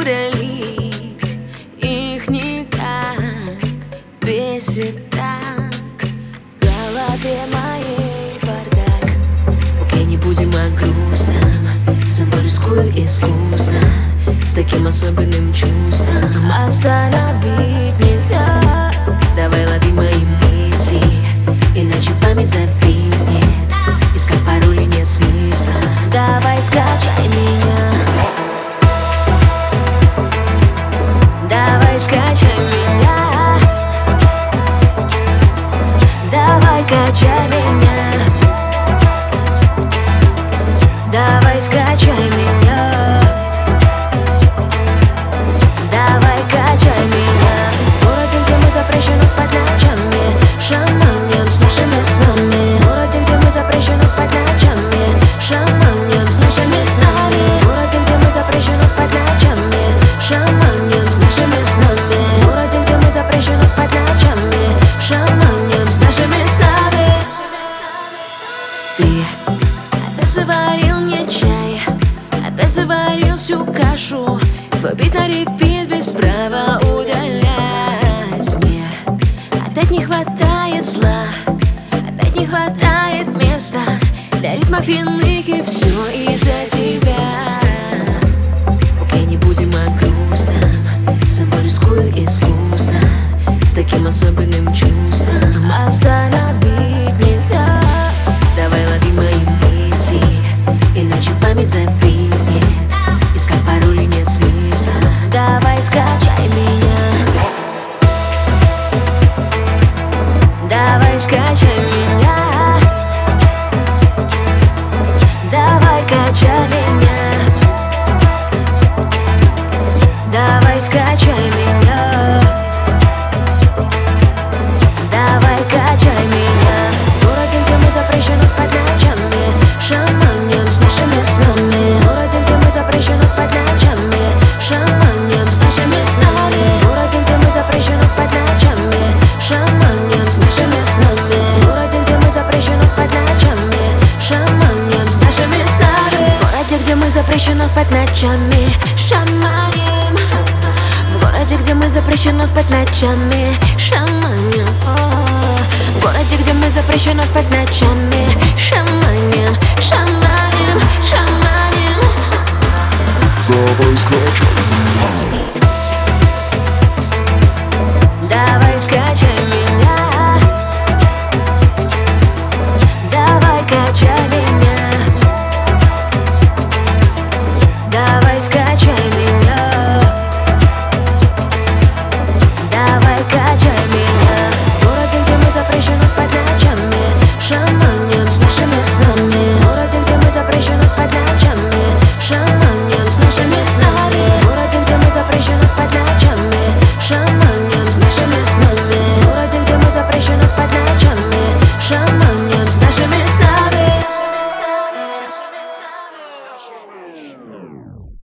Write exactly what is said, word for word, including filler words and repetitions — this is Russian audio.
удалить их никак. Бесит так в голове моей бардак. Окей, не будем о грустном, собой рискую искусно, с таким особенным чувством. Остановить нельзя. Давай лови мои мысли, иначе память зависнет. Искать пароли нет смысла. Давай скачай меня. Давай скачай меня. Давай качай меня. Давай скачай меня. Давай качай меня. В городе, где мы запрещено спать ночами, шаманем с нашими снами. В городе, где мы запрещено спать ночами, шаманем с нашими снами. В городе, где мы запрещено спать ночами, шаманем с нашими снами. В городе, где мы запрещено спать ночами, шаманем с нашими снами. Ты опять заварил мне чай, опять заварил всю кашу. Твой бит на репит без права удалять мне. Опять не хватает зла, опять не хватает места для ритмов иных, и все из-за тебя. Окей, не будем о грустном, собой рискую искусно, с таким особенным чувством. Остановить нельзя. Давай лови мои мысли, иначе память зависнет. Искать пароли нет смысла. Давай скачай меня. Давай скачай меня. Давай качай меня. Давай скачай меня. Давай качай меня. В городе, где мы запрещено спать ночами, шаманем с нашими снами. В городе, где мы запрещено спать ночами, шаманем с нашими снами. В городе, где мы запрещено спать ночами, шаманем с нашими снами. В городе, где мы запрещено спать ночами, шаманем с нашими снами. В городе, где мы запрещено спать ночами, шаманем. В городе, где мы запрещено спать ночами, шаманем. В городе, где мы запрещено спать ночами, шаманем, шаманем, шаманем. Давай скачай.